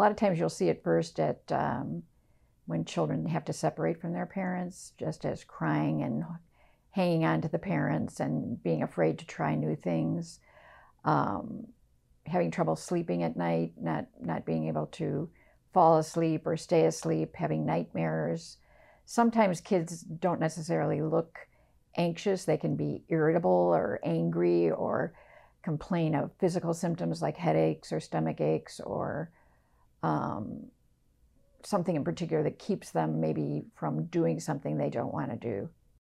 lot of times you'll see it first at when children have to separate from their parents, just as crying and hanging on to the parents and being afraid to try new things, having trouble sleeping at night, not being able to fall asleep or stay asleep, having nightmares. Sometimes kids don't necessarily look anxious. They can be irritable or angry or complain of physical symptoms like headaches or stomach aches or something in particular that keeps them maybe from doing something they don't want to do.